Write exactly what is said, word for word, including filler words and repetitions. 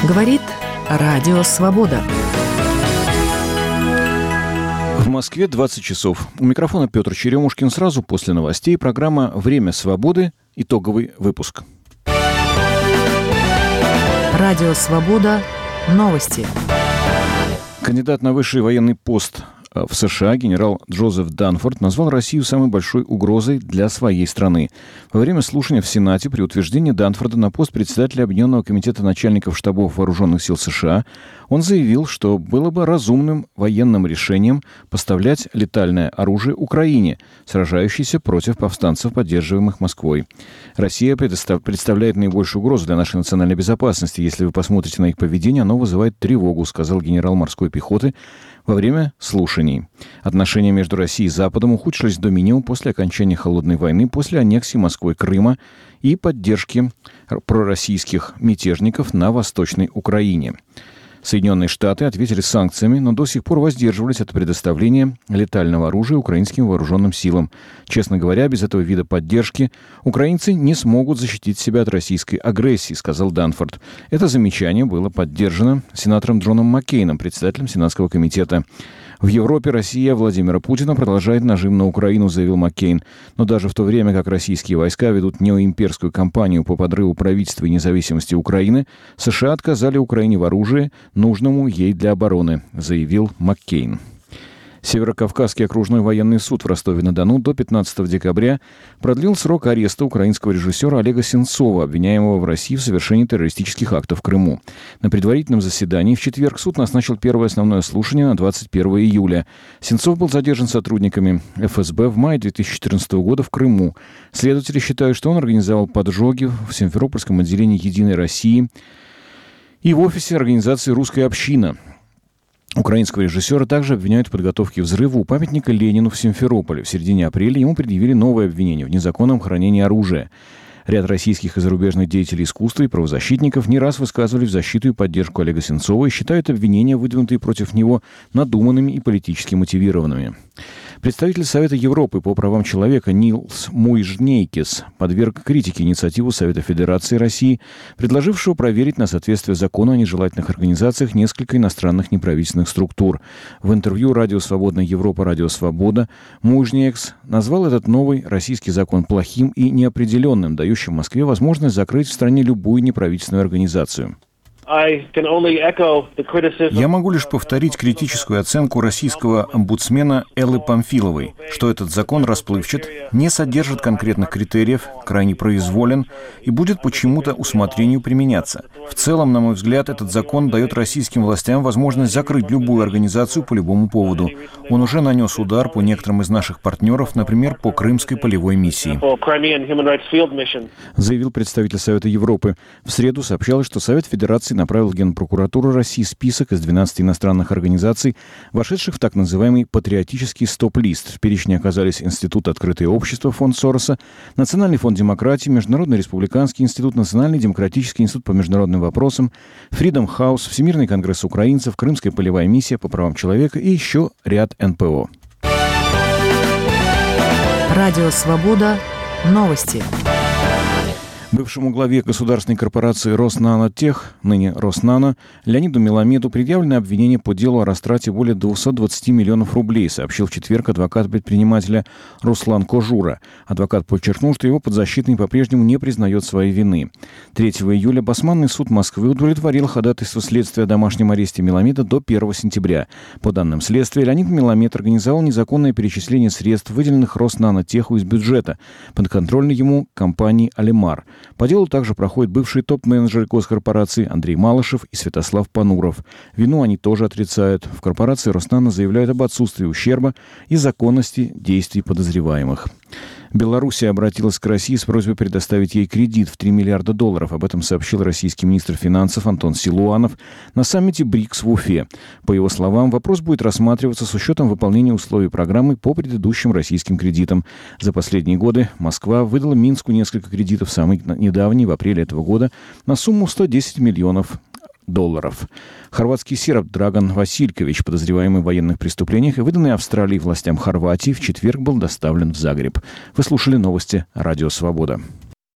Говорит Радио Свобода. В Москве двадцать часов. У микрофона Петр Черемушкин. Сразу после новостей программа «Время свободы». Итоговый выпуск. Радио Свобода. Новости. Кандидат на высший военный пост в США генерал Джозеф Данфорд назвал Россию самой большой угрозой для своей страны. Во время слушания в Сенате при утверждении Данфорда на пост председателя Объединенного комитета начальников штабов вооруженных сил США он заявил, что было бы разумным военным решением поставлять летальное оружие Украине, сражающейся против повстанцев, поддерживаемых Москвой. Россия представляет наибольшую угрозу для нашей национальной безопасности. Если вы посмотрите на их поведение, оно вызывает тревогу, сказал генерал морской пехоты во время слушаний. Отношения между Россией и Западом ухудшились до минимума после окончания Холодной войны, после аннексии Москвой Крыма и поддержки пророссийских мятежников на Восточной Украине. Соединенные Штаты ответили санкциями, но до сих пор воздерживались от предоставления летального оружия украинским вооруженным силам. Честно говоря, без этого вида поддержки украинцы не смогут защитить себя от российской агрессии, сказал Данфорд. Это замечание было поддержано сенатором Джоном Маккейном, председателем Сенатского комитета. В Европе Россия Владимира Путина продолжает нажим на Украину, заявил Маккейн. Но даже в то время, как российские войска ведут неоимперскую кампанию по подрыву правительства и независимости Украины, США отказали Украине в оружии, нужному ей для обороны, заявил Маккейн. Северокавказский окружной военный суд в Ростове-на-Дону до пятнадцатого декабря продлил срок ареста украинского режиссера Олега Сенцова, обвиняемого в России в совершении террористических актов в Крыму. На предварительном заседании в четверг суд назначил первое основное слушание на двадцать первого июля. Сенцов был задержан сотрудниками эф эс бэ в мае две тысячи четырнадцатого года в Крыму. Следователи считают, что он организовал поджоги в Симферопольском отделении «Единой России» и в офисе организации «Русская община». Украинского режиссера также обвиняют в подготовке взрыва у памятника Ленину в Симферополе. В середине апреля ему предъявили новое обвинение в незаконном хранении оружия. Ряд российских и зарубежных деятелей искусства и правозащитников не раз высказывали в защиту и поддержку Олега Сенцова и считают обвинения, выдвинутые против него, надуманными и политически мотивированными. Представитель Совета Европы по правам человека Нилс Муйжнейкис подверг критике инициативу Совета Федерации России, предложившего проверить на соответствие закону о нежелательных организациях несколько иностранных неправительственных структур. В интервью «Радио Свободная Европа», «Радио Свобода» Муйжнейкис назвал этот новый российский закон плохим и неопределенным, дающим Москве возможность закрыть в стране любую неправительственную организацию. Я могу лишь повторить критическую оценку российского омбудсмена Эллы Памфиловой, что этот закон расплывчат, не содержит конкретных критериев, крайне произволен и будет почему-то усмотрению применяться. В целом, на мой взгляд, этот закон дает российским властям возможность закрыть любую организацию по любому поводу. Он уже нанес удар по некоторым из наших партнеров, например, по Крымской полевой миссии. Заявил представитель Совета Европы. В среду сообщалось, что Совет Федерации направил в Генпрокуратуру России список из двенадцати иностранных организаций, вошедших в так называемый патриотический стоп-лист. В перечне оказались Институт «Открытое общество», фонд Сороса, Национальный фонд демократии, Международный республиканский институт, Национальный демократический институт по международным вопросам, Freedom House, Всемирный конгресс украинцев, Крымская полевая миссия по правам человека и еще ряд эн пэ о. Радио Свобода. Новости. Бывшему главе государственной корпорации «Роснанотех», ныне «Роснано», Леониду Меламеду предъявлено обвинение по делу о растрате более двухсот двадцати миллионов рублей, сообщил в четверг адвокат предпринимателя Руслан Кожура. Адвокат подчеркнул, что его подзащитный по-прежнему не признает своей вины. третьего июля Басманный суд Москвы удовлетворил ходатайство следствия о домашнем аресте Меламеда до первого сентября. По данным следствия, Леонид Меламед организовал незаконное перечисление средств, выделенных Роснанотеху из бюджета, подконтрольной ему компании «Алимар». По делу также проходят бывшие топ-менеджеры госкорпорации Андрей Малышев и Святослав Пануров. Вину они тоже отрицают. В корпорации «Роснано» заявляют об отсутствии ущерба и законности действий подозреваемых. Белоруссия обратилась к России с просьбой предоставить ей кредит в три миллиарда долларов. Об этом сообщил российский министр финансов Антон Силуанов на саммите БРИКС в Уфе. По его словам, вопрос будет рассматриваться с учетом выполнения условий программы по предыдущим российским кредитам. За последние годы Москва выдала Минску несколько кредитов, самый недавний в апреле этого года, на сумму сто десять миллионов долларов. Хорватский серб Драган Василькович, подозреваемый в военных преступлениях и выданный Австралии властям Хорватии, в четверг был доставлен в Загреб. Вы слушали новости «Радио Свобода».